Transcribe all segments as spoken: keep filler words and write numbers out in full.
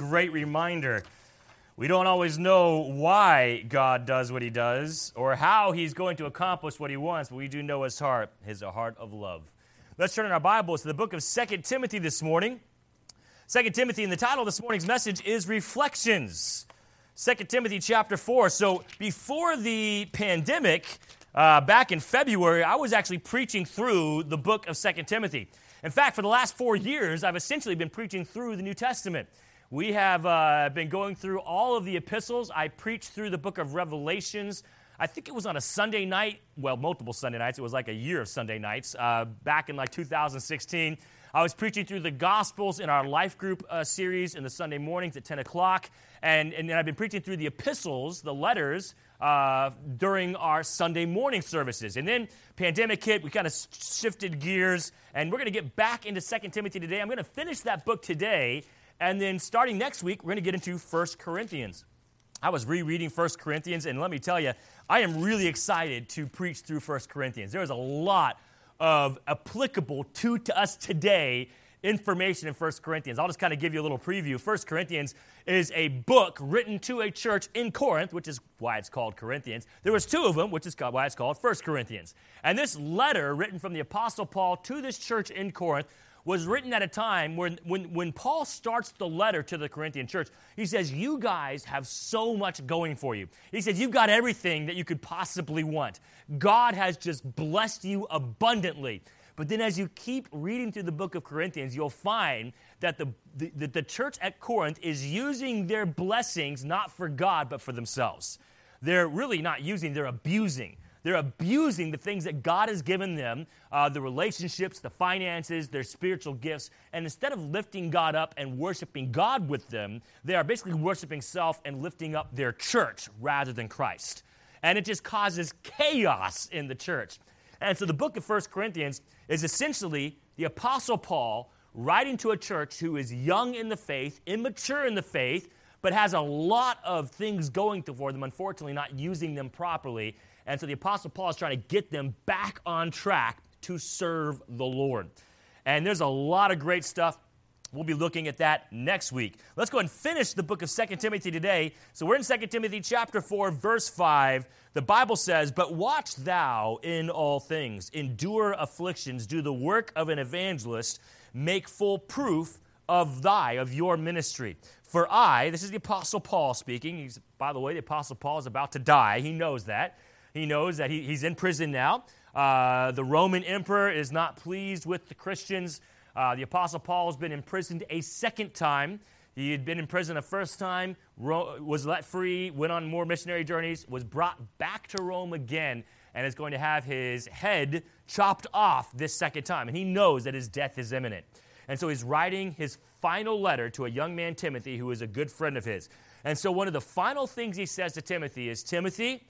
great reminder. We don't always know why God does what he does or how he's going to accomplish what he wants, but we do know his heart is a heart of love. Let's turn in our Bibles to the book of Second Timothy this morning. Second Timothy, and the title of this morning's message is Reflections. Second Timothy chapter four. So before the pandemic, uh, back in February, I was actually preaching through the book of Second Timothy. In fact, for the last four years, I've essentially been preaching through the New Testament. We have uh, been going through all of the epistles. I preached through the book of Revelations. I think it was on a Sunday night, well, multiple Sunday nights. It was like a year of Sunday nights uh, back in like two thousand sixteen. I was preaching through the Gospels in our life group uh, series in the Sunday mornings at ten o'clock. And, and then I've been preaching through the epistles, the letters, uh, during our Sunday morning services. And then pandemic hit, we kind of shifted gears, and we're going to get back into Second Timothy today. I'm going to finish that book today, and then starting next week, we're going to get into First Corinthians. I was rereading First Corinthians, and let me tell you, I am really excited to preach through First Corinthians. There is a lot of applicable to, to us today information in First Corinthians. I'll just kind of give you a little preview. First Corinthians is a book written to a church in Corinth, which is why it's called Corinthians. There was two of them, which is why it's called First Corinthians. And this letter written from the Apostle Paul to this church in Corinth was written at a time when, when, when Paul starts the letter to the Corinthian church, he says, you guys have so much going for you. He says, you've got everything that you could possibly want. God has just blessed you abundantly. But then as you keep reading through the book of Corinthians, you'll find that the, the, the church at Corinth is using their blessings not for God, but for themselves. They're really not using, they're abusing. They're abusing the things that God has given them, uh, the relationships, the finances, their spiritual gifts. And instead of lifting God up and worshiping God with them, they are basically worshiping self and lifting up their church rather than Christ. And it just causes chaos in the church. And so the book of First Corinthians is essentially the Apostle Paul writing to a church who is young in the faith, immature in the faith, but has a lot of things going for them, unfortunately not using them properly. And so the Apostle Paul is trying to get them back on track to serve the Lord. And there's a lot of great stuff. We'll be looking at that next week. Let's go and finish the book of Second Timothy today. So we're in Second Timothy chapter four, verse five. The Bible says, but watch thou in all things, endure afflictions, do the work of an evangelist, make full proof of thy, of your ministry. For I, this is the Apostle Paul speaking. He's, by the way, the Apostle Paul is about to die. He knows that. He knows that he, he's in prison now. Uh, the Roman emperor is not pleased with the Christians. Uh, the Apostle Paul has been imprisoned a second time. He had been in prison a first time, ro- was let free, went on more missionary journeys, was brought back to Rome again, and is going to have his head chopped off this second time. And he knows that his death is imminent. And so he's writing his final letter to a young man, Timothy, who is a good friend of his. And so one of the final things he says to Timothy is, Timothy,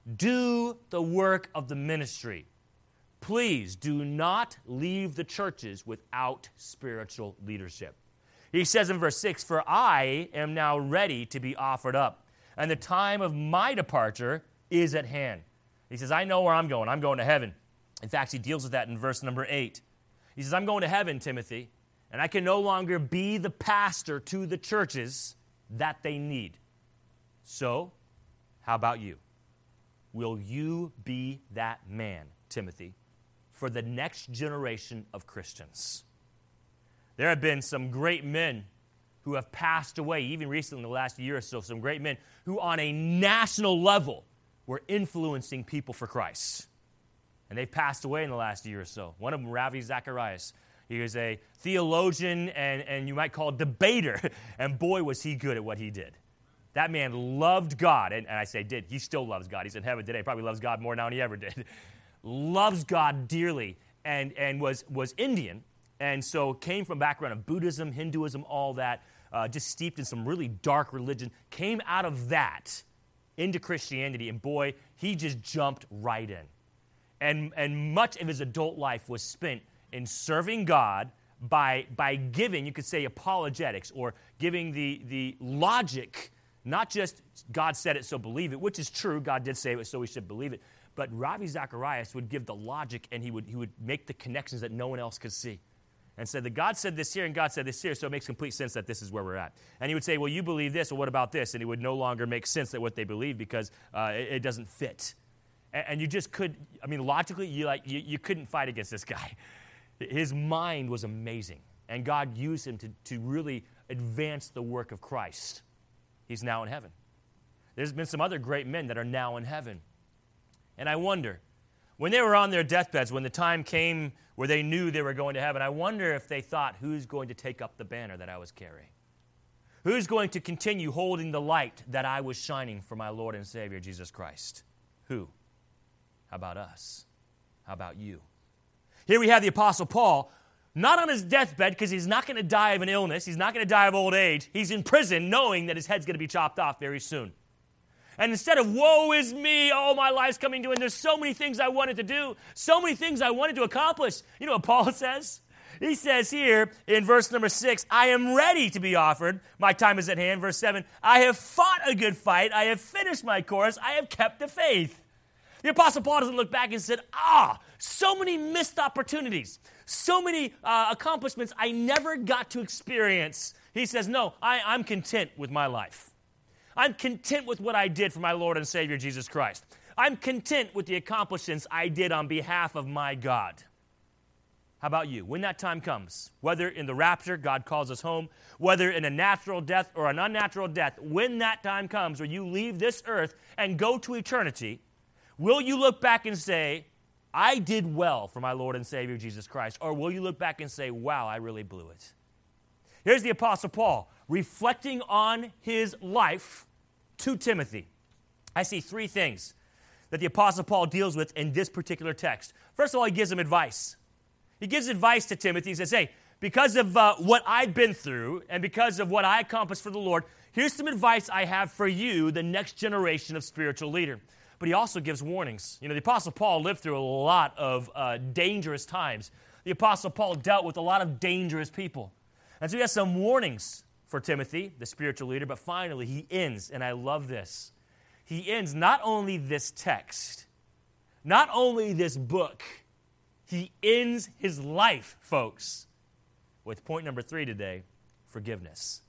do the work of the ministry. Please do not leave the churches without spiritual leadership. He says in verse six, for I am now ready to be offered up, and the time of my departure is at hand. He says, I know where I'm going. I'm going to heaven. In fact, he deals with that in verse number eight. He says, I'm going to heaven, Timothy, and I can no longer be the pastor to the churches that they need. So, how about you? Will you be that man, Timothy, for the next generation of Christians? There have been some great men who have passed away, even recently in the last year or so, some great men who on a national level were influencing people for Christ. And they've passed away in the last year or so. One of them, Ravi Zacharias. He was a theologian and, and you might call a debater, and boy, was he good at what he did. That man loved God, and, and I say did. He still loves God. He's in heaven today. Probably loves God more now than he ever did. Loves God dearly, and, and was, was Indian, and so came from a background of Buddhism, Hinduism, all that, uh, just steeped in some really dark religion, came out of that into Christianity, and boy, he just jumped right in. And, and much of his adult life was spent in serving God by, by giving, you could say, apologetics, or giving the, the logic. Not just God said it, so believe it, which is true. God did say it, so we should believe it. But Ravi Zacharias would give the logic, and he would he would make the connections that no one else could see. and said that God said this here and God said this here, so it makes complete sense that this is where we're at. And he would say, well, you believe this, well, what about this? And it would no longer make sense that what they believe because uh, it, it doesn't fit. And, and you just could, I mean, logically, you, like, you, you couldn't fight against this guy. His mind was amazing, and God used him to, to really advance the work of Christ. He's now in heaven. There's been some other great men that are now in heaven. And I wonder, when they were on their deathbeds, when the time came where they knew they were going to heaven, I wonder if they thought, who's going to take up the banner that I was carrying? Who's going to continue holding the light that I was shining for my Lord and Savior, Jesus Christ? Who? How about us? How about you? Here we have the Apostle Paul, not on his deathbed because he's not going to die of an illness. He's not going to die of old age. He's in prison knowing that his head's going to be chopped off very soon. And instead of, woe is me, oh, my life's coming to an end, there's so many things I wanted to do, so many things I wanted to accomplish. You know what Paul says? He says here in verse number six, I am ready to be offered. My time is at hand. Verse seven, I have fought a good fight. I have finished my course. I have kept the faith. The Apostle Paul doesn't look back and said, ah, so many missed opportunities, so many uh, accomplishments I never got to experience. He says, no, I, I'm content with my life. I'm content with what I did for my Lord and Savior, Jesus Christ. I'm content with the accomplishments I did on behalf of my God. How about you? When that time comes, whether in the rapture, God calls us home, whether in a natural death or an unnatural death, when that time comes where you leave this earth and go to eternity, will you look back and say, I did well for my Lord and Savior, Jesus Christ? Or will you look back and say, wow, I really blew it? Here's the Apostle Paul reflecting on his life to Timothy. I see three things that the Apostle Paul deals with in this particular text. First of all, he gives him advice. He gives advice to Timothy. He says, hey, because of uh, what I've been through and because of what I accomplished for the Lord, here's some advice I have for you, the next generation of spiritual leader. But he also gives warnings. You know, the Apostle Paul lived through a lot of uh, dangerous times. The Apostle Paul dealt with a lot of dangerous people. And so he has some warnings for Timothy, the spiritual leader, but finally he ends, and I love this. He ends not only this text, not only this book, he ends his life, folks, with point number three today, forgiveness.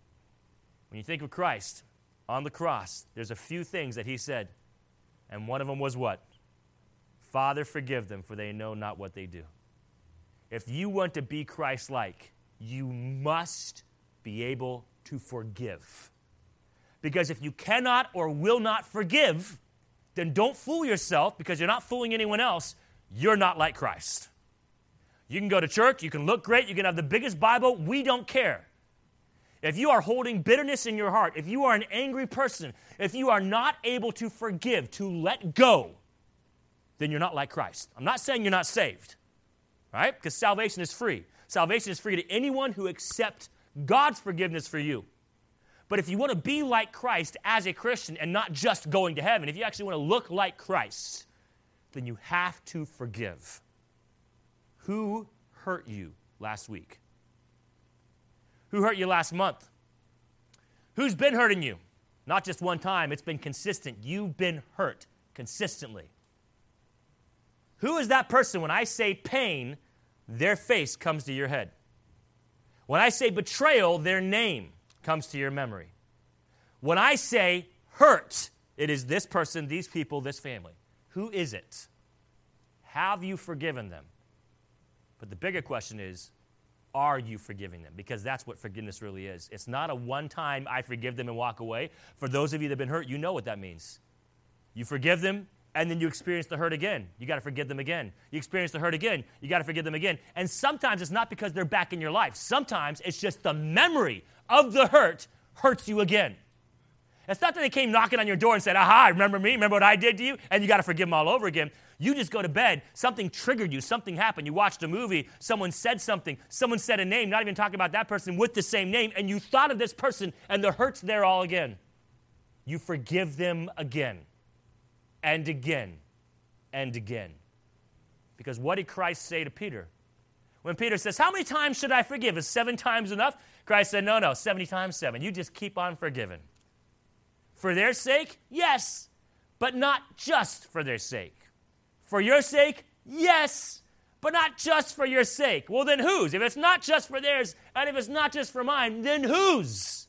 When you think of Christ on the cross, there's a few things that he said, and one of them was what? Father, forgive them, for they know not what they do. If you want to be Christ-like, you must be able to forgive. Because if you cannot or will not forgive, then don't fool yourself because you're not fooling anyone else. You're not like Christ. You can go to church, you can look great, you can have the biggest Bible, we don't care. If you are holding bitterness in your heart, if you are an angry person, if you are not able to forgive, to let go, then you're not like Christ. I'm not saying you're not saved, right? Because salvation is free. Salvation is free to anyone who accepts God's forgiveness for you. But if you want to be like Christ as a Christian and not just going to heaven, if you actually want to look like Christ, then you have to forgive. Who hurt you last week? Who hurt you last month? Who's been hurting you? Not just one time, it's been consistent. You've been hurt consistently. Who is that person when I say pain, their face comes to your head? When I say betrayal, their name comes to your memory. When I say hurt, it is this person, these people, this family. Who is it? Have you forgiven them? But the bigger question is, are you forgiving them? Because that's what forgiveness really is. It's not a one-time, I forgive them and walk away. For those of you that have been hurt, you know what that means. You forgive them, and then you experience the hurt again. You got to forgive them again. You experience the hurt again. You got to forgive them again. And sometimes it's not because they're back in your life. Sometimes it's just the memory of the hurt hurts you again. It's not that they came knocking on your door and said, aha, remember me? Remember what I did to you? And you got to forgive them all over again. You just go to bed. Something triggered you. Something happened. You watched a movie. Someone said something. Someone said a name, not even talking about that person with the same name. And you thought of this person, and the hurt's there all again. You forgive them again and again and again. Because what did Christ say to Peter? When Peter says, how many times should I forgive? Is seven times enough? Christ said, no, no, seventy times seven. You just keep on forgiving. For their sake, yes, but not just for their sake. For your sake, yes, but not just for your sake. Well, then whose? If it's not just for theirs, and if it's not just for mine, then whose?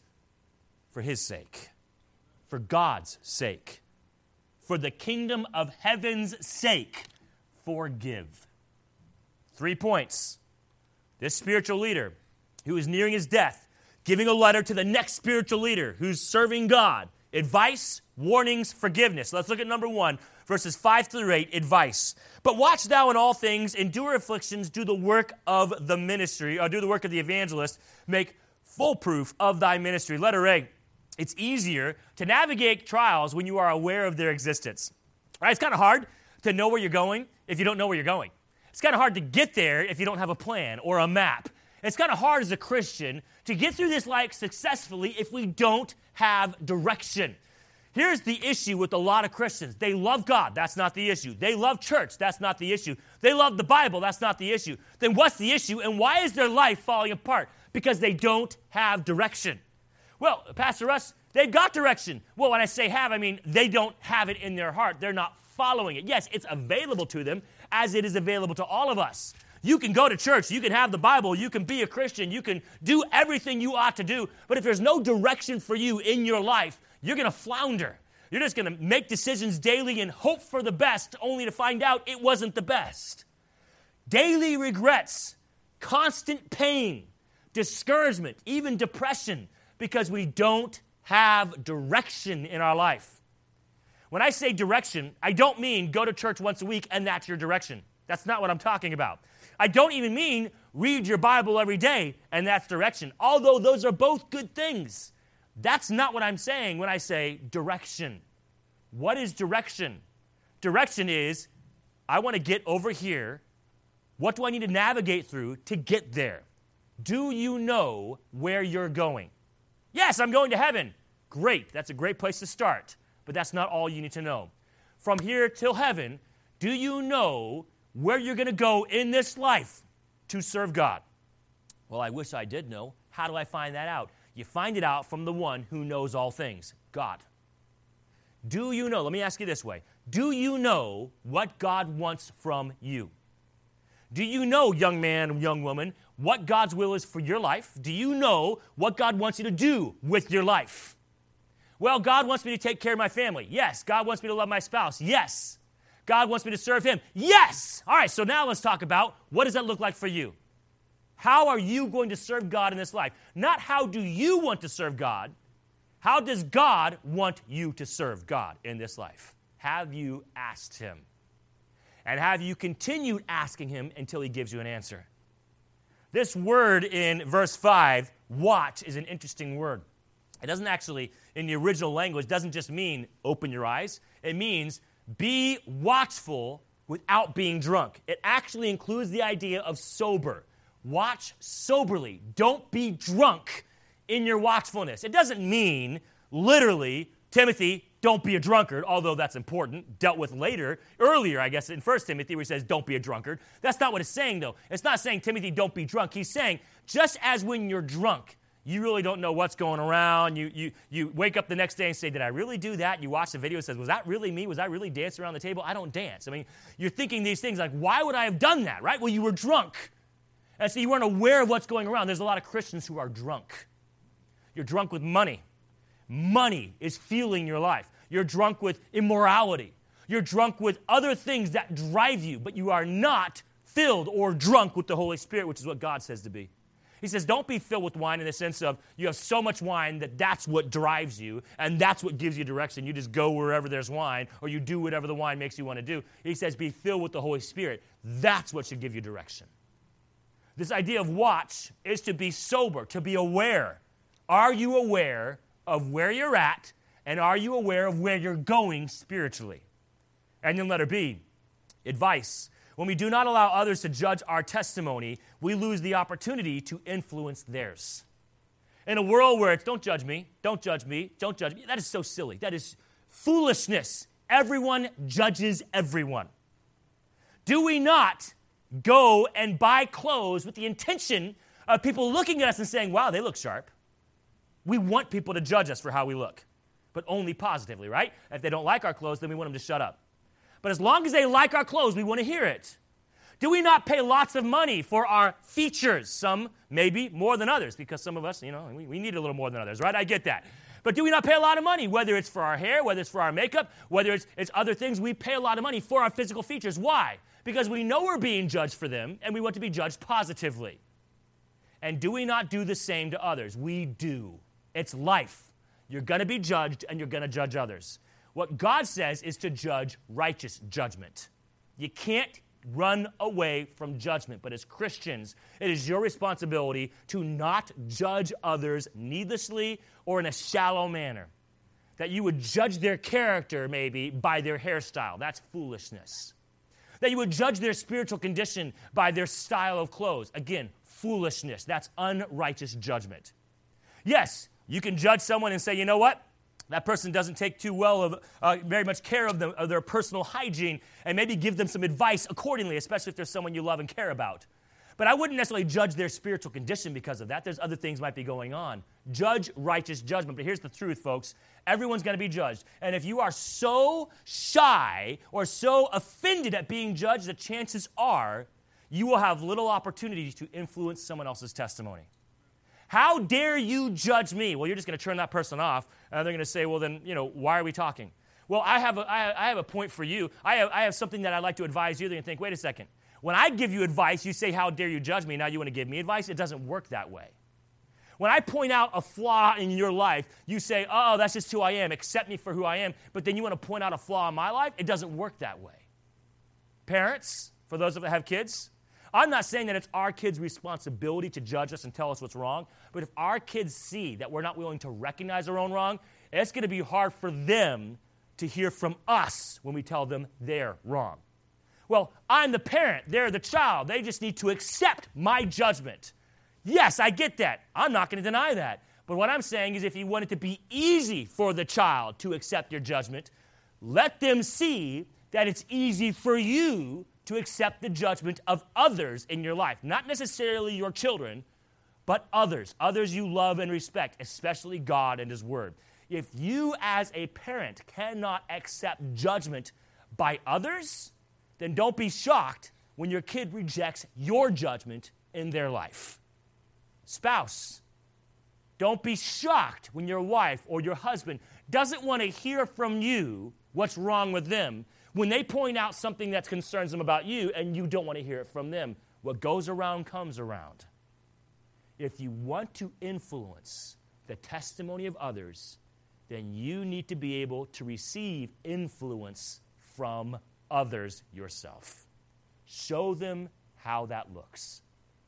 For his sake. For God's sake. For the kingdom of heaven's sake. Forgive. Three points. This spiritual leader who is nearing his death, giving a letter to the next spiritual leader who's serving God. Advice, warnings, forgiveness. Let's look at number one, verses five through eight, advice. But watch thou in all things, endure afflictions, do the work of the ministry, or do the work of the evangelist, make full proof of thy ministry. Letter A, it's easier to navigate trials when you are aware of their existence. Right? It's kind of hard to know where you're going if you don't know where you're going. It's kind of hard to get there if you don't have a plan or a map. It's kind of hard as a Christian to get through this life successfully if we don't have direction. Here's the issue with a lot of Christians. They love God. That's not the issue. They love church. That's not the issue. They love the Bible. That's not the issue. Then what's the issue, and why is their life falling apart? Because they don't have direction. Well, Pastor Russ, they've got direction. Well, when I say have, I mean they don't have it in their heart. They're not following it. Yes, it's available to them as it is available to all of us. You can go to church, you can have the Bible, you can be a Christian, you can do everything you ought to do, but if there's no direction for you in your life, you're going to flounder. You're just going to make decisions daily and hope for the best, only to find out it wasn't the best. Daily regrets, constant pain, discouragement, even depression, because we don't have direction in our life. When I say direction, I don't mean go to church once a week and that's your direction. That's not what I'm talking about. I don't even mean read your Bible every day and that's direction, although those are both good things. That's not what I'm saying when I say direction. What is direction? Direction is, I want to get over here. What do I need to navigate through to get there? Do you know where you're going? Yes, I'm going to heaven. Great, that's a great place to start, but that's not all you need to know. From here till heaven, do you know where you're going to go in this life to serve God? Well, I wish I did know. How do I find that out? You find it out from the one who knows all things, God. Do you know, let me ask you this way, do you know what God wants from you? Do you know, young man, young woman, what God's will is for your life? Do you know what God wants you to do with your life? Well, God wants me to take care of my family. Yes. God wants me to love my spouse. Yes. God wants me to serve him. Yes! All right, so now let's talk about what does that look like for you? How are you going to serve God in this life? Not how do you want to serve God. How does God want you to serve God in this life? Have you asked him? And have you continued asking him until he gives you an answer? This word in verse five, watch, is an interesting word. It doesn't actually, in the original language, doesn't just mean open your eyes. It means be watchful without being drunk. It actually includes the idea of sober. Watch soberly. Don't be drunk in your watchfulness. It doesn't mean, literally, Timothy, don't be a drunkard, although that's important, dealt with later, earlier, I guess, in First Timothy, where he says, don't be a drunkard. That's not what it's saying, though. It's not saying, Timothy, don't be drunk. He's saying, just as when you're drunk, you really don't know what's going around. You, you, you wake up the next day and say, did I really do that? You watch the video and says, was that really me? Was I really dancing around the table? I don't dance. I mean, you're thinking these things like, why would I have done that, right? Well, you were drunk. And so you weren't aware of what's going around. There's a lot of Christians who are drunk. You're drunk with money. Money is fueling your life. You're drunk with immorality. You're drunk with other things that drive you, but you are not filled or drunk with the Holy Spirit, which is what God says to be. He says, don't be filled with wine in the sense of you have so much wine that that's what drives you and that's what gives you direction. You just go wherever there's wine or you do whatever the wine makes you want to do. He says, be filled with the Holy Spirit. That's what should give you direction. This idea of watch is to be sober, to be aware. Are you aware of where you're at and are you aware of where you're going spiritually? And then letter B, advice. When we do not allow others to judge our testimony, we lose the opportunity to influence theirs. In a world where it's don't judge me, don't judge me, don't judge me, that is so silly. That is foolishness. Everyone judges everyone. Do we not go and buy clothes with the intention of people looking at us and saying, wow, they look sharp? We want people to judge us for how we look, but only positively, right? If they don't like our clothes, then we want them to shut up. But as long as they like our clothes, we want to hear it. Do we not pay lots of money for our features? Some maybe more than others, because some of us, you know, we, we need a little more than others, right? I get that. But do we not pay a lot of money, whether it's for our hair, whether it's for our makeup, whether it's, it's other things? We pay a lot of money for our physical features. Why? Because we know we're being judged for them, and we want to be judged positively. And do we not do the same to others? We do. It's life. You're going to be judged, and you're going to judge others. What God says is to judge righteous judgment. You can't run away from judgment. But as Christians, it is your responsibility to not judge others needlessly or in a shallow manner. That you would judge their character, maybe, by their hairstyle. That's foolishness. That you would judge their spiritual condition by their style of clothes. Again, foolishness. That's unrighteous judgment. Yes, you can judge someone and say, you know what? That person doesn't take too well of uh, very much care of, them, of their personal hygiene, and maybe give them some advice accordingly, especially if there's someone you love and care about. But I wouldn't necessarily judge their spiritual condition because of that. There's other things might be going on. Judge righteous judgment. But here's the truth, folks. Everyone's going to be judged. And if you are so shy or so offended at being judged, the chances are you will have little opportunity to influence someone else's testimony. How dare you judge me? Well, you're just going to turn that person off, and they're going to say, well, then, you know, why are we talking? Well, I have a, I, I have a point for you. I have, I have something that I'd like to advise you. They're going to think, wait a second. When I give you advice, you say, how dare you judge me? Now you want to give me advice? It doesn't work that way. When I point out a flaw in your life, you say, oh, that's just who I am. Accept me for who I am. But then you want to point out a flaw in my life? It doesn't work that way. Parents, for those of us that have kids, I'm not saying that it's our kids' responsibility to judge us and tell us what's wrong, but if our kids see that we're not willing to recognize our own wrong, it's going to be hard for them to hear from us when we tell them they're wrong. Well, I'm the parent, they're the child. They just need to accept my judgment. Yes, I get that. I'm not going to deny that. But what I'm saying is if you want it to be easy for the child to accept your judgment, let them see that it's easy for you to accept the judgment of others in your life. Not necessarily your children, but others. Others you love and respect, especially God and His Word. If you as a parent cannot accept judgment by others, then don't be shocked when your kid rejects your judgment in their life. Spouse, don't be shocked when your wife or your husband doesn't want to hear from you what's wrong with them when they point out something that concerns them about you and you don't want to hear it from them. What goes around comes around. If you want to influence the testimony of others, then you need to be able to receive influence from others yourself. Show them how that looks.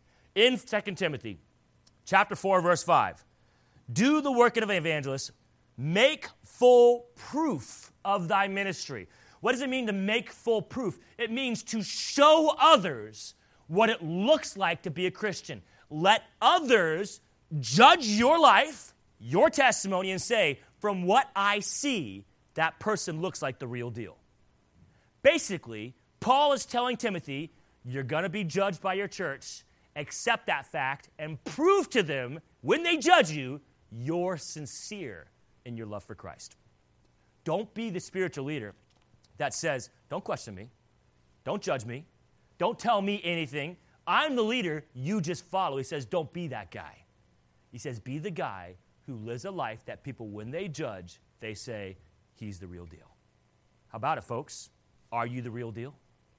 In Second Timothy chapter four, verse five, do the work of an evangelist, make full proof of thy ministry. What does it mean to make full proof? It means to show others what it looks like to be a Christian. Let others judge your life, your testimony, and say, from what I see, that person looks like the real deal. Basically, Paul is telling Timothy, you're going to be judged by your church. Accept that fact and prove to them, when they judge you, you're sincere in your love for Christ. Don't be the spiritual leader that says, don't question me, don't judge me, don't tell me anything. I'm the leader, you just follow. He says, don't be that guy. He says, be the guy who lives a life that people, when they judge, they say, he's the real deal. How about it, folks? Are you the real deal?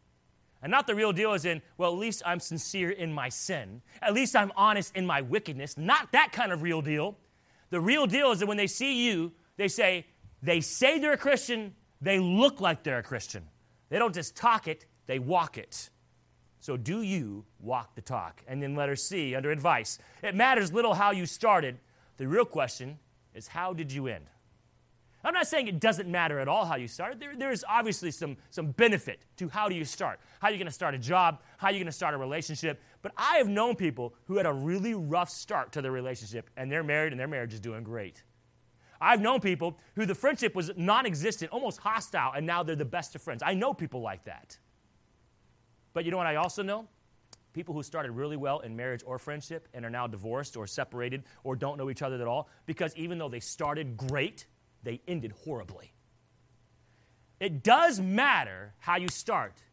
And not the real deal as in, well, at least I'm sincere in my sin. At least I'm honest in my wickedness. Not that kind of real deal. The real deal is that when they see you, they say, they say they're a Christian, they look like they're a Christian. They don't just talk it, they walk it. So do you walk the talk? And then letter C, under advice. It matters little how you started. The real question is, how did you end? I'm not saying it doesn't matter at all how you started. There, there is obviously some, some benefit to how do you start. How are you going to start a job? How are you going to start a relationship? But I have known people who had a really rough start to their relationship, and they're married, and their marriage is doing great. I've known people who the friendship was non-existent, almost hostile, and now they're the best of friends. I know people like that. But you know what I also know? People who started really well in marriage or friendship and are now divorced or separated or don't know each other at all because even though they started great, they ended horribly. It does matter how you start.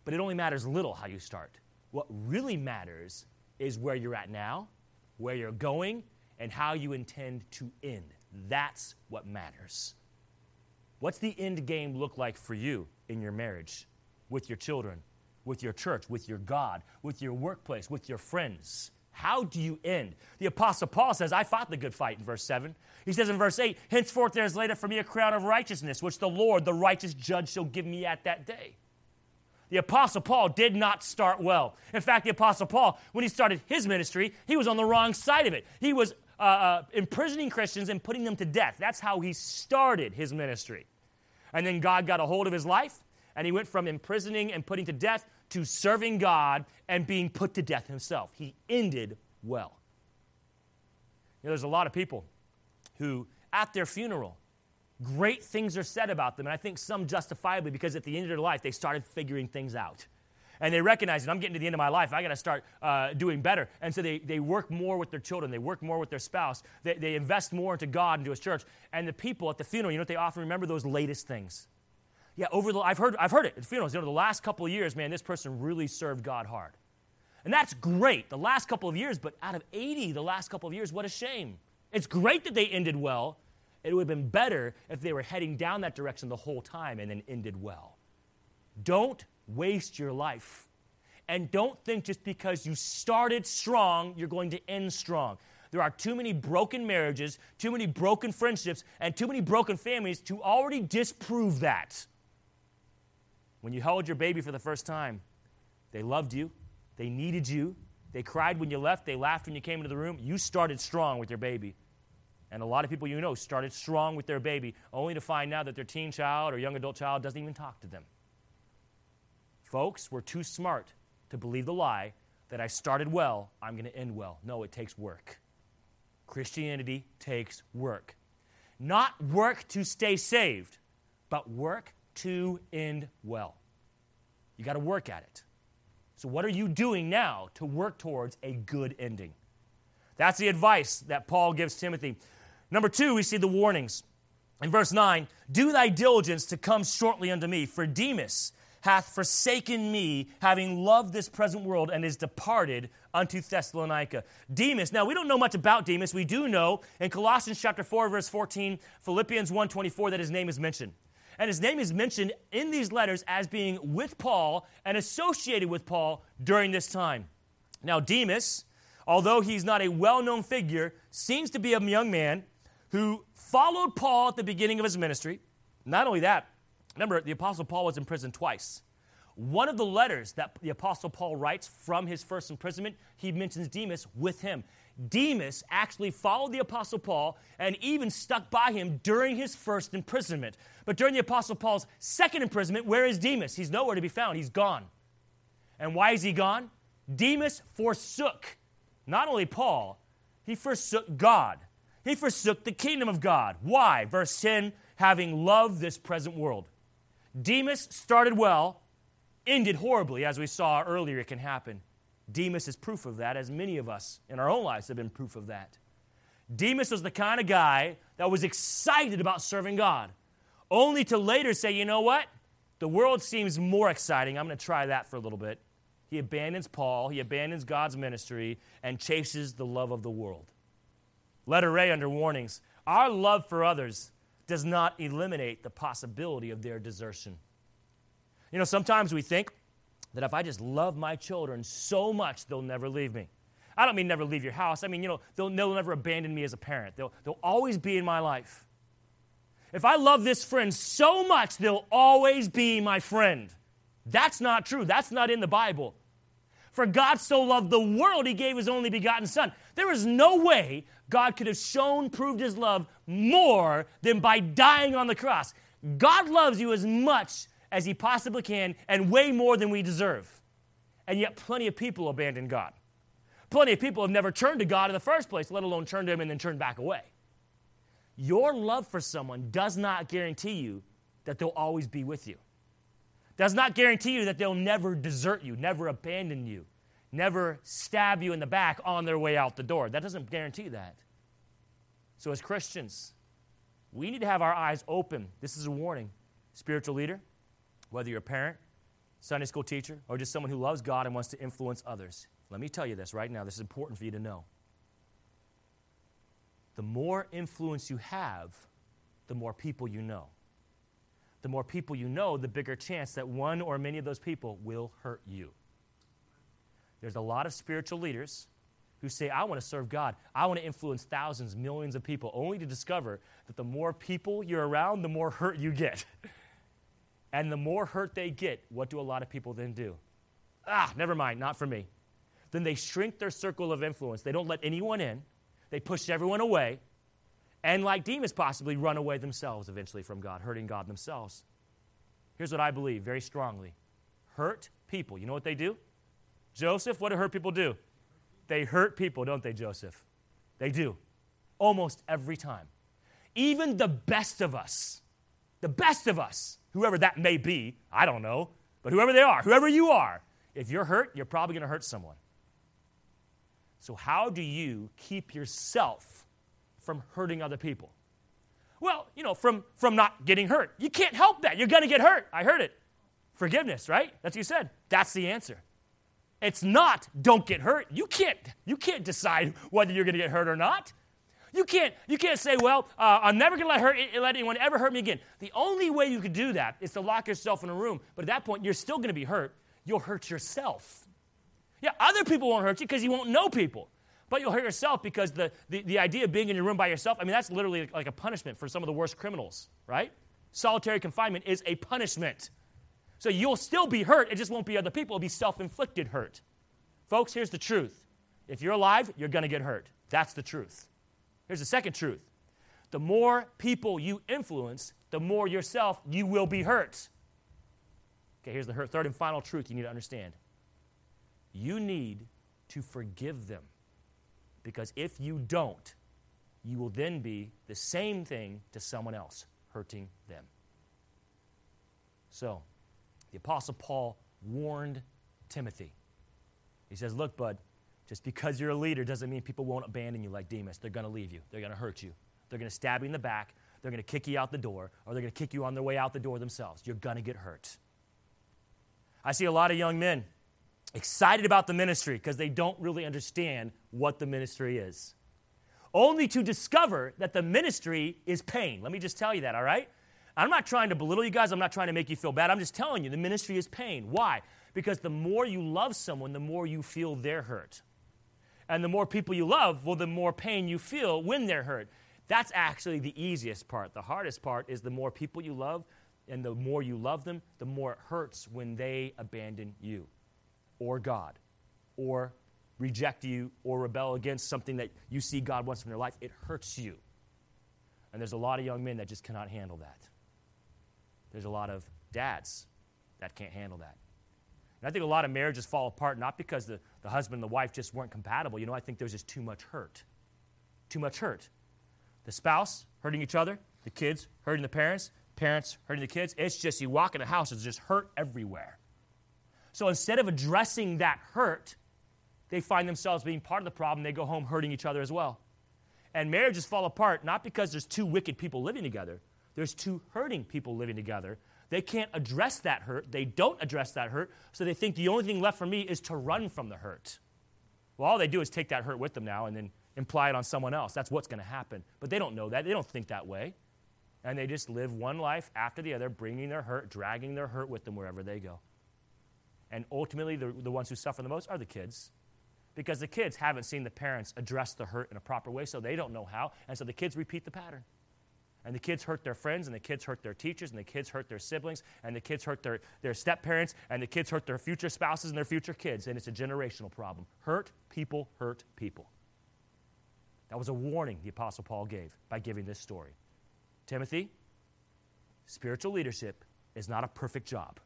but it only matters little how you start. What really matters is where you're at now, where you're going, and how you intend to end. That's what matters. What's the end game look like for you in your marriage, with your children, with your church, with your God, with your workplace, with your friends? How do you end? The Apostle Paul says, I fought the good fight in verse seven. He says in verse eight, henceforth there is laid up for me a crown of righteousness, which the Lord, the righteous judge, shall give me at that day. The Apostle Paul did not start well. In fact, the Apostle Paul, when he started his ministry, he was on the wrong side of it. He was uh, uh, imprisoning Christians and putting them to death. That's how he started his ministry. And then God got a hold of his life, and he went from imprisoning and putting to death to serving God and being put to death himself. He ended well. You know, there's a lot of people who, at their funeral, great things are said about them, and I think some justifiably because at the end of their life, they started figuring things out. And they recognize that I'm getting to the end of my life. I got to start uh, doing better. And so they, they work more with their children. They work more with their spouse. They, they invest more into God, into his church. And the people at the funeral, you know what they often remember? Those latest things. Yeah, over the I've heard I've heard it at funerals. You know, the last couple of years, man, this person really served God hard. And that's great, the last couple of years, but out of eighty, the last couple of years, what a shame. It's great that they ended well. It would have been better if they were heading down that direction the whole time and then ended well. Don't waste your life. And don't think just because you started strong, you're going to end strong. There are too many broken marriages, too many broken friendships, and too many broken families to already disprove that. When you held your baby for the first time, they loved you, they needed you, they cried when you left, they laughed when you came into the room. You started strong with your baby. And a lot of people you know started strong with their baby, only to find out that their teen child or young adult child doesn't even talk to them. Folks, we're too smart to believe the lie that I started well, I'm going to end well. No, it takes work. Christianity takes work. Not work to stay saved, but work to end well. You got to work at it. So what are you doing now to work towards a good ending? That's the advice that Paul gives Timothy. Number two, we see the warnings. In verse nine, do thy diligence to come shortly unto me, for Demas hath forsaken me, having loved this present world, and is departed unto Thessalonica. Demas, now we don't know much about Demas. We do know in Colossians chapter four, verse fourteen, Philippians one twenty-four, that his name is mentioned. And his name is mentioned in these letters as being with Paul and associated with Paul during this time. Now Demas, although he's not a well-known figure, seems to be a young man who followed Paul at the beginning of his ministry. Not only that, remember, the Apostle Paul was in prison twice. One of the letters that the Apostle Paul writes from his first imprisonment, he mentions Demas with him. Demas actually followed the Apostle Paul and even stuck by him during his first imprisonment. But during the Apostle Paul's second imprisonment, where is Demas? He's nowhere to be found. He's gone. And why is he gone? Demas forsook not only Paul, he forsook God. He forsook the kingdom of God. Why? Verse ten, having loved this present world. Demas started well, ended horribly, as we saw earlier it can happen. Demas is proof of that, as many of us in our own lives have been proof of that. Demas was the kind of guy that was excited about serving God, only to later say, you know what? The world seems more exciting. I'm going to try that for a little bit. He abandons Paul, he abandons God's ministry, and chases the love of the world. Letter A under warnings. Our love for others does not eliminate the possibility of their desertion. You know, sometimes we think that if I just love my children so much, they'll never leave me. I don't mean never leave your house. I mean, you know, they'll, they'll never abandon me as a parent. They'll, they'll always be in my life. If I love this friend so much, they'll always be my friend. That's not true. That's not in the Bible. For God so loved the world, he gave his only begotten Son. There is no way God could have shown, proved his love more than by dying on the cross. God loves you as much as he possibly can and way more than we deserve. And yet plenty of people abandon God. Plenty of people have never turned to God in the first place, let alone turned to him and then turned back away. Your love for someone does not guarantee you that they'll always be with you. Does not guarantee you that they'll never desert you, never abandon you, never stab you in the back on their way out the door. That doesn't guarantee that. So as Christians, we need to have our eyes open. This is a warning. Spiritual leader, whether you're a parent, Sunday school teacher, or just someone who loves God and wants to influence others, let me tell you this right now. This is important for you to know. The more influence you have, the more people you know. The more people you know, the bigger chance that one or many of those people will hurt you. There's a lot of spiritual leaders who say, I want to serve God. I want to influence thousands, millions of people, only to discover that the more people you're around, the more hurt you get. And the more hurt they get, what do a lot of people then do? Ah, never mind, not for me. Then they shrink their circle of influence. They don't let anyone in. They push everyone away. And like Demas, possibly run away themselves eventually from God, hurting God themselves. Here's what I believe very strongly. Hurt people. You know what they do? Joseph, what do hurt people do? They hurt people, don't they, Joseph? They do. Almost every time. Even the best of us, the best of us, whoever that may be, I don't know, but whoever they are, whoever you are, if you're hurt, you're probably going to hurt someone. So how do you keep yourself from hurting other people? Well, you know, from, from not getting hurt. You can't help that. You're going to get hurt. I heard it. Forgiveness, right? That's what you said. That's the answer. It's not don't get hurt. You can't, you can't decide whether you're going to get hurt or not. You can't, you can't say, well, uh, I'm never going to let, hurt, let anyone ever hurt me again. The only way you could do that is to lock yourself in a room. But at that point, you're still going to be hurt. You'll hurt yourself. Yeah, other people won't hurt you because you won't know people. But you'll hurt yourself because the, the, the idea of being in your room by yourself, I mean, that's literally like a punishment for some of the worst criminals, right? Solitary confinement is a punishment. So you'll still be hurt. It just won't be other people. It'll be self-inflicted hurt. Folks, here's the truth. If you're alive, you're going to get hurt. That's the truth. Here's the second truth. The more people you influence, the more yourself you will be hurt. Okay, here's the third and final truth you need to understand. You need to forgive them. Because if you don't, you will then be the same thing to someone else, hurting them. So, the Apostle Paul warned Timothy. He says, look, bud, just because you're a leader doesn't mean people won't abandon you like Demas. They're going to leave you. They're going to hurt you. They're going to stab you in the back. They're going to kick you out the door, or they're going to kick you on their way out the door themselves. You're going to get hurt. I see a lot of young men excited about the ministry because they don't really understand what the ministry is, only to discover that the ministry is pain. Let me just tell you that, all right? I'm not trying to belittle you guys. I'm not trying to make you feel bad. I'm just telling you the ministry is pain. Why? Because the more you love someone, the more you feel their hurt. And the more people you love, well, the more pain you feel when they're hurt. That's actually the easiest part. The hardest part is the more people you love, and the more you love them, the more it hurts when they abandon you or God or reject you or rebel against something that you see God wants in their life. It hurts you. And there's a lot of young men that just cannot handle that. There's a lot of dads that can't handle that. And I think a lot of marriages fall apart not because the, the husband and the wife just weren't compatible. You know, I think there's just too much hurt. Too much hurt. The spouse hurting each other, the kids hurting the parents, parents hurting the kids. It's just you walk in a house, it's just hurt everywhere. So instead of addressing that hurt, they find themselves being part of the problem. They go home hurting each other as well. And marriages fall apart not because there's two wicked people living together. There's two hurting people living together. They can't address that hurt. They don't address that hurt, so they think the only thing left for me is to run from the hurt. Well, all they do is take that hurt with them now and then imply it on someone else. That's what's going to happen. But they don't know that. They don't think that way. And they just live one life after the other, bringing their hurt, dragging their hurt with them wherever they go. And ultimately, the, the ones who suffer the most are the kids. Because the kids haven't seen the parents address the hurt in a proper way, so they don't know how. And so the kids repeat the pattern. And the kids hurt their friends, and the kids hurt their teachers, and the kids hurt their siblings, and the kids hurt their, their step-parents, and the kids hurt their future spouses and their future kids. And it's a generational problem. Hurt people hurt people. That was a warning the Apostle Paul gave by giving this story. Timothy, spiritual leadership is not a perfect job.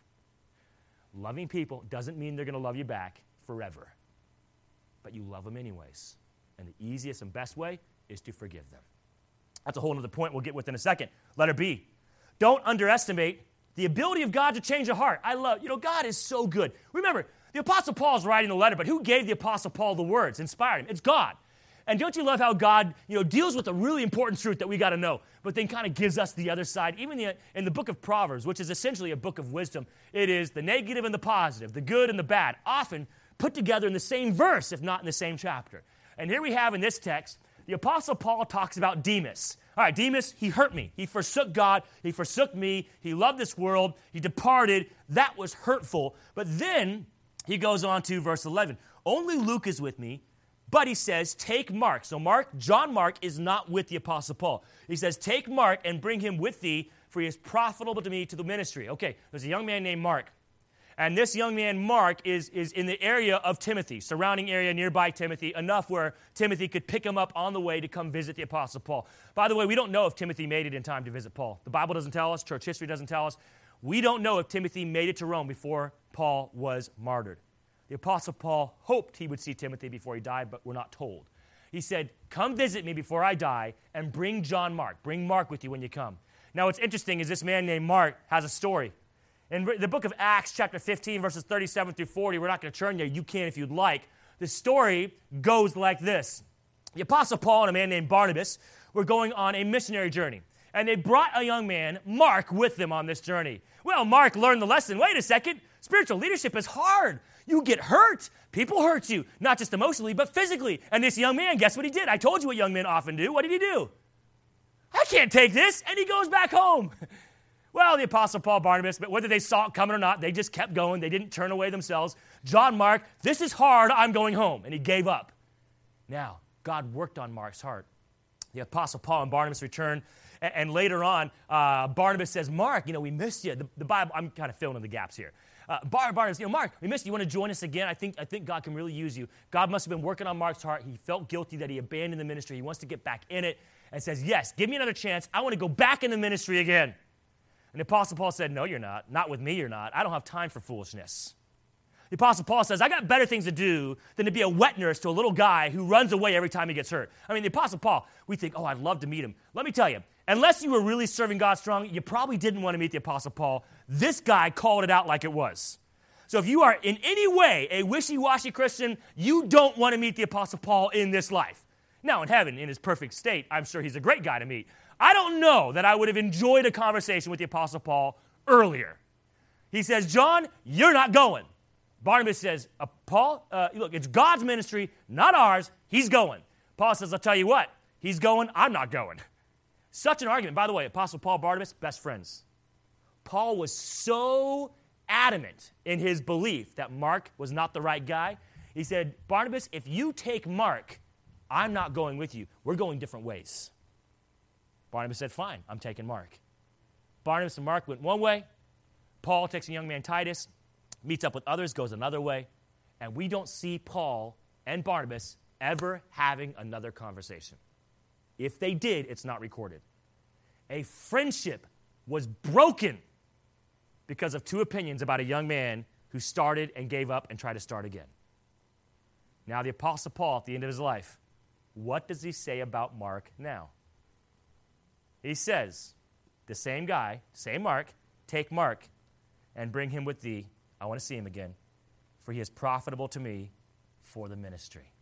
Loving people doesn't mean they're going to love you back forever. But you love them anyways. And the easiest and best way is to forgive them. That's a whole other point we'll get with in a second. Letter B. Don't underestimate the ability of God to change a heart. I love, you know, God is so good. Remember, the Apostle Paul is writing the letter, but who gave the Apostle Paul the words, inspired him? It's God. And don't you love how God, you know, deals with a really important truth that we got to know, but then kind of gives us the other side? Even the, in the book of Proverbs, which is essentially a book of wisdom, it is the negative and the positive, the good and the bad, often put together in the same verse, if not in the same chapter. And here we have in this text, the Apostle Paul talks about Demas. All right, Demas, he hurt me. He forsook God. He forsook me. He loved this world. He departed. That was hurtful. But then he goes on to verse eleven. Only Luke is with me, but he says, take Mark. So Mark, John Mark, is not with the Apostle Paul. He says, take Mark and bring him with thee, for he is profitable to me to the ministry. Okay, there's a young man named Mark. And this young man, Mark, is, is in the area of Timothy, surrounding area nearby Timothy, enough where Timothy could pick him up on the way to come visit the Apostle Paul. By the way, we don't know if Timothy made it in time to visit Paul. The Bible doesn't tell us. Church history doesn't tell us. We don't know if Timothy made it to Rome before Paul was martyred. The Apostle Paul hoped he would see Timothy before he died, but we're not told. He said, come visit me before I die and bring John Mark. Bring Mark with you when you come. Now, what's interesting is this man named Mark has a story. In the book of Acts, chapter fifteen, verses thirty-seven through forty, we're not going to turn there. You can if you'd like. The story goes like this. The Apostle Paul and a man named Barnabas were going on a missionary journey, and they brought a young man, Mark, with them on this journey. Well, Mark learned the lesson. Wait a second. Spiritual leadership is hard. You get hurt. People hurt you, not just emotionally, but physically. And this young man, guess what he did? I told you what young men often do. What did he do? I can't take this. And he goes back home. Well, the Apostle Paul, Barnabas, but whether they saw it coming or not, they just kept going. They didn't turn away themselves. John Mark, this is hard. I'm going home. And he gave up. Now, God worked on Mark's heart. The Apostle Paul and Barnabas returned. And, and later on, uh, Barnabas says, Mark, you know, we missed you. The, the Bible, I'm kind of filling in the gaps here. Uh, Bar- Barnabas, you know, Mark, we missed you. You want to join us again? I think, I think God can really use you. God must have been working on Mark's heart. He felt guilty that he abandoned the ministry. He wants to get back in it and says, yes, give me another chance. I want to go back in the ministry again. And the Apostle Paul said, no, you're not. Not with me, you're not. I don't have time for foolishness. The Apostle Paul says, I got better things to do than to be a wet nurse to a little guy who runs away every time he gets hurt. I mean, the Apostle Paul, we think, oh, I'd love to meet him. Let me tell you, unless you were really serving God strong, you probably didn't want to meet the Apostle Paul. This guy called it out like it was. So if you are in any way a wishy-washy Christian, you don't want to meet the Apostle Paul in this life. Now, in heaven, in his perfect state, I'm sure he's a great guy to meet. I don't know that I would have enjoyed a conversation with the Apostle Paul earlier. He says, John, you're not going. Barnabas says, uh, Paul, uh, look, it's God's ministry, not ours. He's going. Paul says, I'll tell you what, he's going, I'm not going. Such an argument. By the way, Apostle Paul, Barnabas, best friends. Paul was so adamant in his belief that Mark was not the right guy. He said, Barnabas, if you take Mark, I'm not going with you. We're going different ways. Barnabas said, fine, I'm taking Mark. Barnabas and Mark went one way. Paul takes a young man, Titus, meets up with others, goes another way. And we don't see Paul and Barnabas ever having another conversation. If they did, it's not recorded. A friendship was broken because of two opinions about a young man who started and gave up and tried to start again. Now, the Apostle Paul, at the end of his life, what does he say about Mark now? He says, the same guy, same Mark, take Mark and bring him with thee. I want to see him again, for he is profitable to me for the ministry.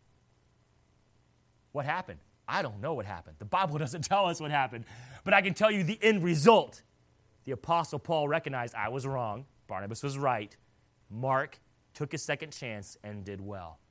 What happened? I don't know what happened. The Bible doesn't tell us what happened, but I can tell you the end result. The Apostle Paul recognized I was wrong. Barnabas was right. Mark took his second chance and did well.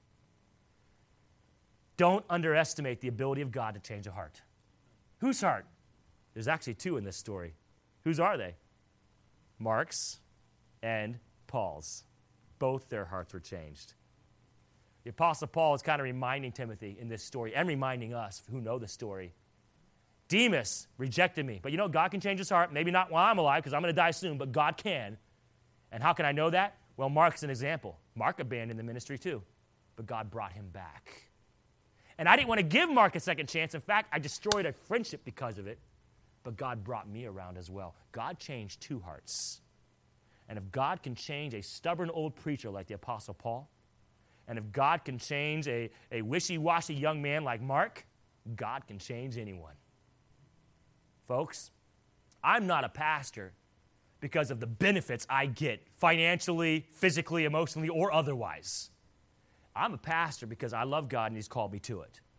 Don't underestimate the ability of God to change a heart. Whose heart? There's actually two in this story. Whose are they? Mark's and Paul's. Both their hearts were changed. The Apostle Paul is kind of reminding Timothy in this story and reminding us who know the story. Demas rejected me. But you know, God can change his heart. Maybe not while I'm alive because I'm going to die soon, but God can. And how can I know that? Well, Mark's an example. Mark abandoned the ministry too, but God brought him back. And I didn't want to give Mark a second chance. In fact, I destroyed a friendship because of it. But God brought me around as well. God changed two hearts. And if God can change a stubborn old preacher like the Apostle Paul, and if God can change a, a wishy-washy young man like Mark, God can change anyone. Folks, I'm not a pastor because of the benefits I get financially, physically, emotionally, or otherwise. I'm a pastor because I love God and he's called me to it.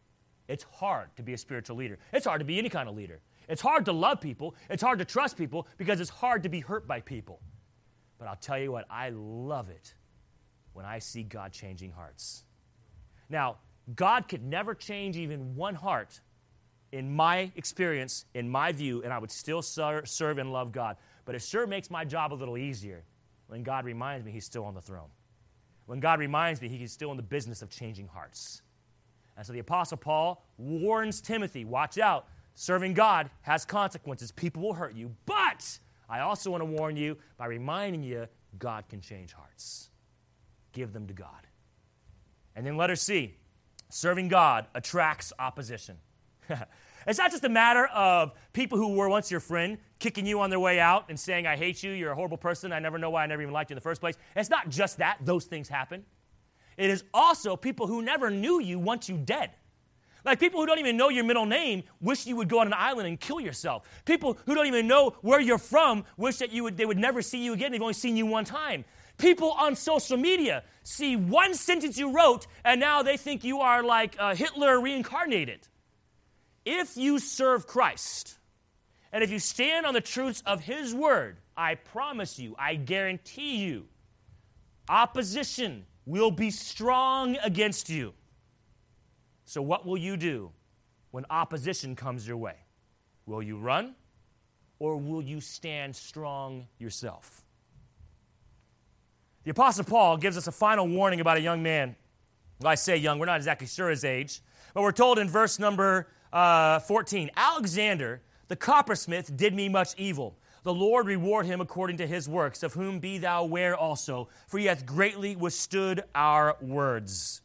It's hard to be a spiritual leader. It's hard to be any kind of leader. It's hard to love people. It's hard to trust people because it's hard to be hurt by people. But I'll tell you what, I love it when I see God changing hearts. Now, God could never change even one heart in my experience, in my view, and I would still ser- serve and love God. But it sure makes my job a little easier when God reminds me he's still on the throne. When God reminds me he's still in the business of changing hearts. And so the Apostle Paul warns Timothy, watch out, serving God has consequences. People will hurt you. But I also want to warn you by reminding you God can change hearts. Give them to God. And then letter C, serving God attracts opposition. It's not just a matter of people who were once your friend kicking you on their way out and saying, I hate you, you're a horrible person, I never know why I never even liked you in the first place. It's not just that. Those things happen. It is also people who never knew you want you dead. Like people who don't even know your middle name wish you would go on an island and kill yourself. People who don't even know where you're from wish that you would they would never see you again. They've only seen you one time. People on social media see one sentence you wrote, and now they think you are like uh, Hitler reincarnated. If you serve Christ, and if you stand on the truths of His Word, I promise you, I guarantee you, opposition will be strong against you. So what will you do when opposition comes your way? Will you run, or will you stand strong yourself? The Apostle Paul gives us a final warning about a young man. Well, I say young, we're not exactly sure his age, but we're told in verse number uh, fourteen, Alexander, the coppersmith, did me much evil. The Lord reward him according to his works, of whom be thou aware also, for he hath greatly withstood our words.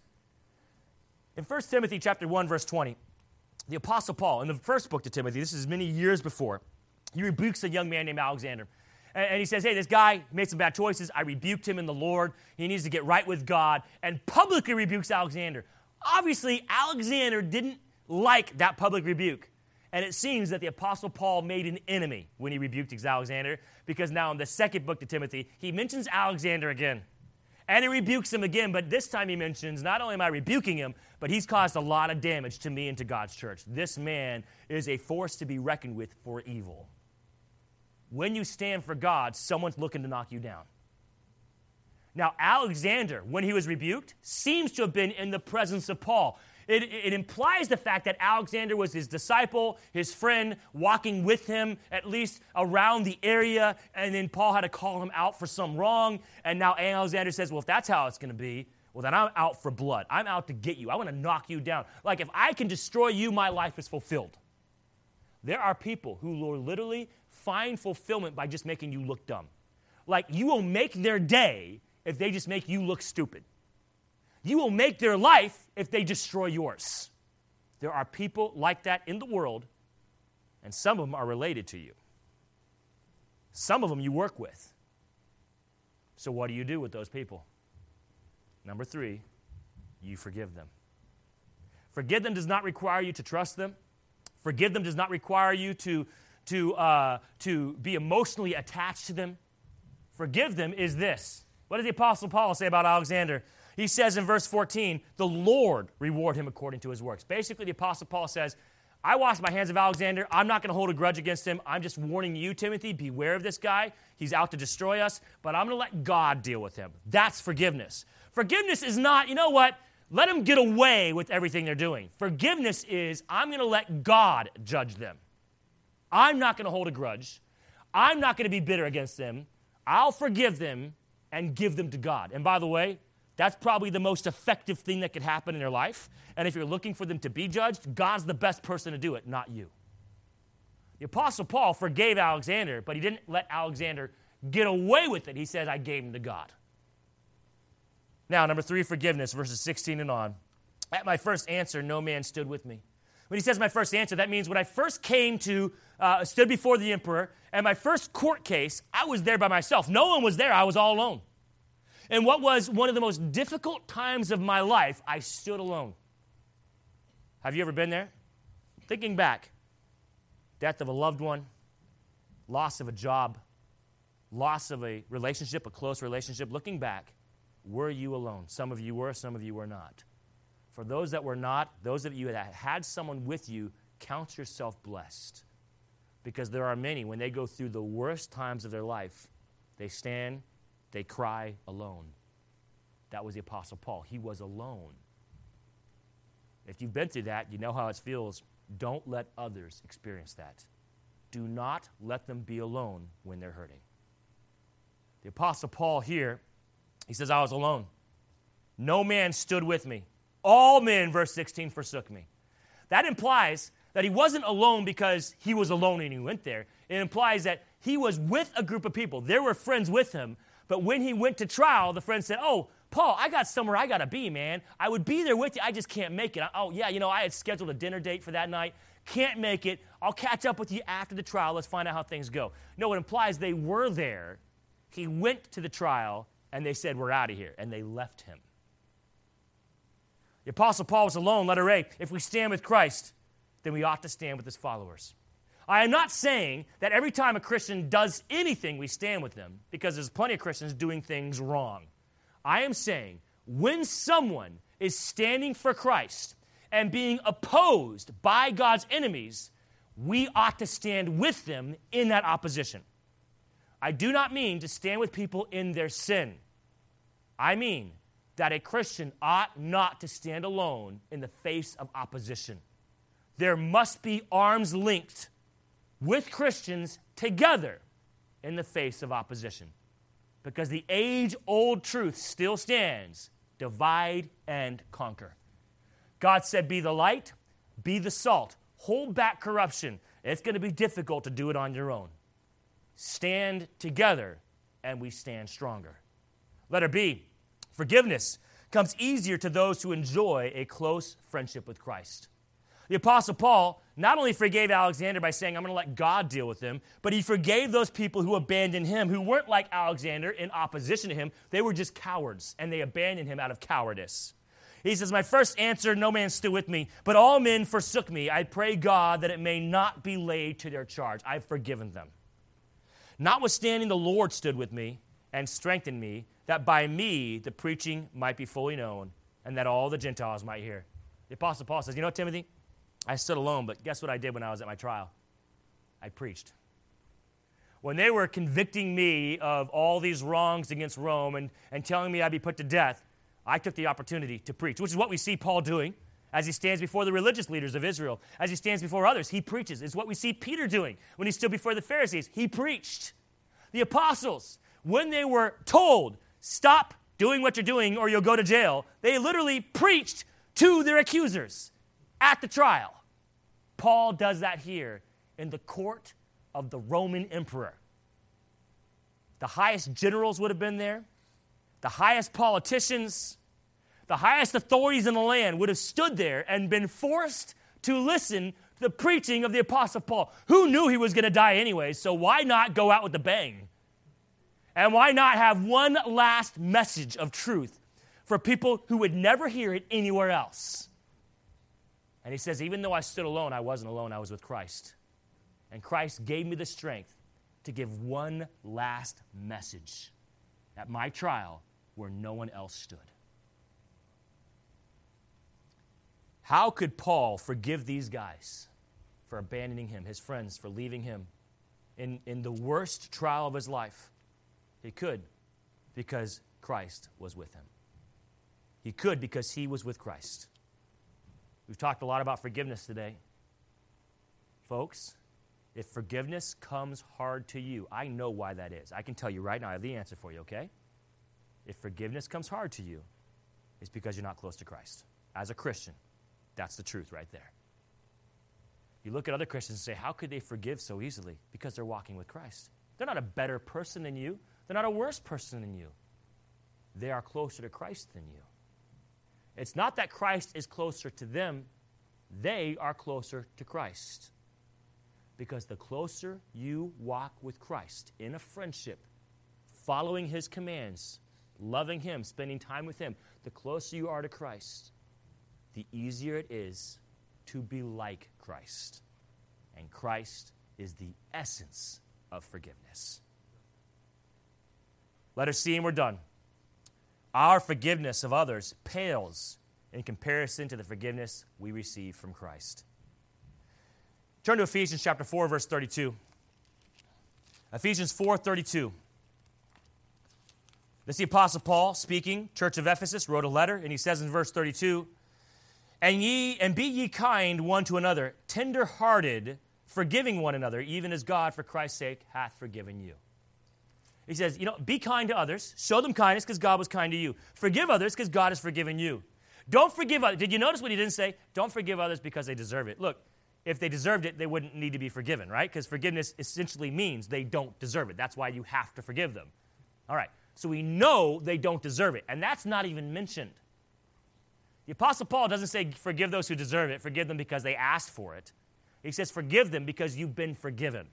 In First Timothy chapter one, verse twenty, the Apostle Paul, in the first book to Timothy, this is many years before, he rebukes a young man named Alexander. And he says, hey, this guy made some bad choices. I rebuked him in the Lord. He needs to get right with God. And publicly rebukes Alexander. Obviously, Alexander didn't like that public rebuke. And it seems that the Apostle Paul made an enemy when he rebuked Alexander, because now in the second book to Timothy, he mentions Alexander again. And he rebukes him again, but this time he mentions, not only am I rebuking him, but he's caused a lot of damage to me and to God's church. This man is a force to be reckoned with for evil. When you stand for God, someone's looking to knock you down. Now, Alexander, when he was rebuked, seems to have been in the presence of Paul. It, it implies the fact that Alexander was his disciple, his friend, walking with him at least around the area, and then Paul had to call him out for some wrong, and now Alexander says, well, if that's how it's going to be, well, then I'm out for blood. I'm out to get you. I want to knock you down. Like, if I can destroy you, my life is fulfilled. There are people who will literally find fulfillment by just making you look dumb. Like, you will make their day if they just make you look stupid. You will make their life if they destroy yours. There are people like that in the world, and some of them are related to you. Some of them you work with. So what do you do with those people? Number three, you forgive them. Forgive them does not require you to trust them. Forgive them does not require you to To, uh, to be emotionally attached to them. Forgive them is this. What does the Apostle Paul say about Alexander? He says in verse fourteen, the Lord reward him according to his works. Basically, the Apostle Paul says, I wash my hands of Alexander. I'm not going to hold a grudge against him. I'm just warning you, Timothy, beware of this guy. He's out to destroy us, but I'm going to let God deal with him. That's forgiveness. Forgiveness is not, you know what, let them get away with everything they're doing. Forgiveness is, I'm going to let God judge them. I'm not going to hold a grudge. I'm not going to be bitter against them. I'll forgive them and give them to God. And by the way, that's probably the most effective thing that could happen in their life. And if you're looking for them to be judged, God's the best person to do it, not you. The Apostle Paul forgave Alexander, but he didn't let Alexander get away with it. He said, I gave him to God. Now, number three, forgiveness, verses sixteen and on. At my first answer, no man stood with me. When he says my first answer, that means when I first came to, uh, stood before the emperor, and my first court case, I was there by myself. No one was there. I was all alone. And what was one of the most difficult times of my life, I stood alone. Have you ever been there? Thinking back, death of a loved one, loss of a job, loss of a relationship, a close relationship. Looking back, were you alone? Some of you were, some of you were not. For those that were not, those of you that had someone with you, count yourself blessed. Because there are many, when they go through the worst times of their life, they stand, they cry alone. That was the Apostle Paul. He was alone. If you've been through that, you know how it feels. Don't let others experience that. Do not let them be alone when they're hurting. The Apostle Paul here, he says, I was alone. No man stood with me. All men, verse sixteen, forsook me. That implies that he wasn't alone because he was alone and he went there. It implies that he was with a group of people. There were friends with him, but when he went to trial, the friend said, oh, Paul, I got somewhere I got to be, man. I would be there with you. I just can't make it. Oh, yeah, you know, I had scheduled a dinner date for that night. Can't make it. I'll catch up with you after the trial. Let's find out how things go. No, it implies they were there. He went to the trial, and they said, we're out of here, and they left him. The Apostle Paul was alone, letter A. If we stand with Christ, then we ought to stand with his followers. I am not saying that every time a Christian does anything, we stand with them, because there's plenty of Christians doing things wrong. I am saying when someone is standing for Christ and being opposed by God's enemies, we ought to stand with them in that opposition. I do not mean to stand with people in their sin. I mean that a Christian ought not to stand alone in the face of opposition. There must be arms linked with Christians together in the face of opposition. Because the age-old truth still stands, divide and conquer. God said, be the light, be the salt, hold back corruption. It's going to be difficult to do it on your own. Stand together, and we stand stronger. Letter B, forgiveness comes easier to those who enjoy a close friendship with Christ. The Apostle Paul not only forgave Alexander by saying, I'm going to let God deal with him, but he forgave those people who abandoned him, who weren't like Alexander in opposition to him. They were just cowards, and they abandoned him out of cowardice. He says, my first answer, no man stood with me, but all men forsook me. I pray God that it may not be laid to their charge. I've forgiven them. Notwithstanding, the Lord stood with me and strengthened me, that by me the preaching might be fully known, and that all the Gentiles might hear. The Apostle Paul says, you know, Timothy, I stood alone, but guess what I did when I was at my trial? I preached. When they were convicting me of all these wrongs against Rome and, and telling me I'd be put to death, I took the opportunity to preach, which is what we see Paul doing as he stands before the religious leaders of Israel, as he stands before others. He preaches. It's what we see Peter doing when he stood before the Pharisees. He preached. The apostles, when they were told, stop doing what you're doing or you'll go to jail, they literally preached to their accusers at the trial. Paul does that here in the court of the Roman emperor. The highest generals would have been there. The highest politicians, the highest authorities in the land would have stood there and been forced to listen to the preaching of the Apostle Paul, who knew he was going to die anyway, so why not go out with a bang? And why not have one last message of truth for people who would never hear it anywhere else? And he says, even though I stood alone, I wasn't alone, I was with Christ. And Christ gave me the strength to give one last message at my trial where no one else stood. How could Paul forgive these guys for abandoning him, his friends for leaving him in, in the worst trial of his life? He could because Christ was with him. He could because he was with Christ. We've talked a lot about forgiveness today. Folks, if forgiveness comes hard to you, I know why that is. I can tell you right now, I have the answer for you, okay? If forgiveness comes hard to you, it's because you're not close to Christ. As a Christian, that's the truth right there. You look at other Christians and say, how could they forgive so easily? Because they're walking with Christ. They're not a better person than you. They're not a worse person than you. They are closer to Christ than you. It's not that Christ is closer to them. They are closer to Christ. Because the closer you walk with Christ in a friendship, following his commands, loving him, spending time with him, the closer you are to Christ, the easier it is to be like Christ. And Christ is the essence of forgiveness. Letter C, and we're done. Our forgiveness of others pales in comparison to the forgiveness we receive from Christ. Turn to Ephesians chapter four, verse thirty-two. Ephesians four thirty-two. This is the Apostle Paul speaking, Church of Ephesus, wrote a letter, and he says in verse thirty-two, And ye and be ye kind one to another, tender-hearted, forgiving one another, even as God, for Christ's sake, hath forgiven you. He says, you know, be kind to others. Show them kindness because God was kind to you. Forgive others because God has forgiven you. Don't forgive others. Did you notice what he didn't say? Don't forgive others because they deserve it. Look, if they deserved it, they wouldn't need to be forgiven, right? Because forgiveness essentially means they don't deserve it. That's why you have to forgive them. All right, so we know they don't deserve it, and that's not even mentioned. The Apostle Paul doesn't say forgive those who deserve it, forgive them because they asked for it. He says forgive them because you've been forgiven.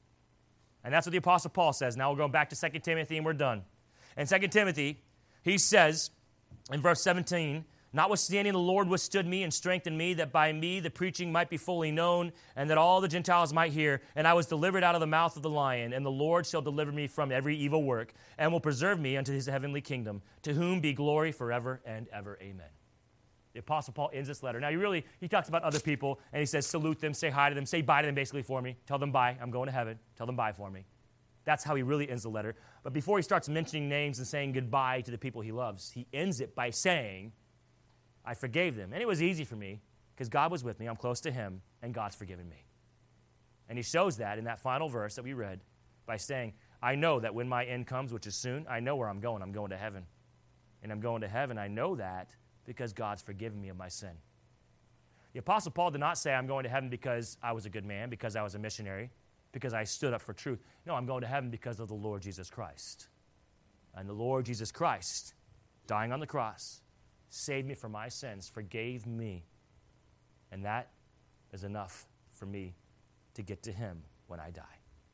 And that's what the Apostle Paul says. Now we're going back to Second Timothy and we're done. In Second Timothy, he says in verse seventeen, Notwithstanding the Lord withstood me and strengthened me, that by me the preaching might be fully known, and that all the Gentiles might hear. And I was delivered out of the mouth of the lion, and the Lord shall deliver me from every evil work, and will preserve me unto his heavenly kingdom, to whom be glory forever and ever. Amen. The Apostle Paul ends this letter. Now, he really, he talks about other people, and he says, salute them, say hi to them, say bye to them basically for me. Tell them bye, I'm going to heaven. Tell them bye for me. That's how he really ends the letter. But before he starts mentioning names and saying goodbye to the people he loves, he ends it by saying, I forgave them. And it was easy for me because God was with me. I'm close to him, and God's forgiven me. And he shows that in that final verse that we read by saying, I know that when my end comes, which is soon, I know where I'm going. I'm going to heaven. And I'm going to heaven. I know that because God's forgiven me of my sin. The Apostle Paul did not say I'm going to heaven because I was a good man, because I was a missionary, because I stood up for truth. No, I'm going to heaven because of the Lord Jesus Christ. And the Lord Jesus Christ, dying on the cross, saved me from my sins, forgave me. And that is enough for me to get to him when I die.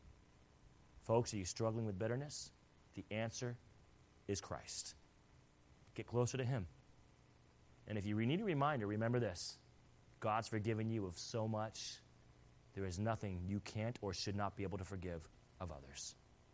Folks, are you struggling with bitterness? The answer is Christ. Get closer to him. And if you need a reminder, remember this. God's forgiven you of so much. There is nothing you can't or should not be able to forgive of others.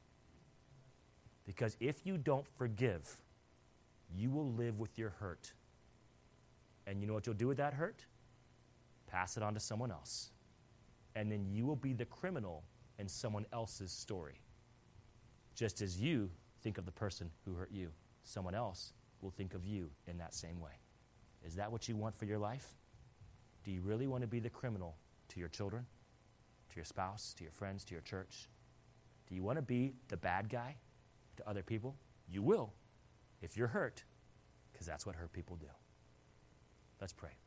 Because if you don't forgive, you will live with your hurt. And you know what you'll do with that hurt? Pass it on to someone else. And then you will be the criminal in someone else's story. Just as you think of the person who hurt you, someone else will think of you in that same way. Is that what you want for your life? Do you really want to be the criminal to your children, to your spouse, to your friends, to your church? Do you want to be the bad guy to other people? You will if you're hurt, because that's what hurt people do. Let's pray.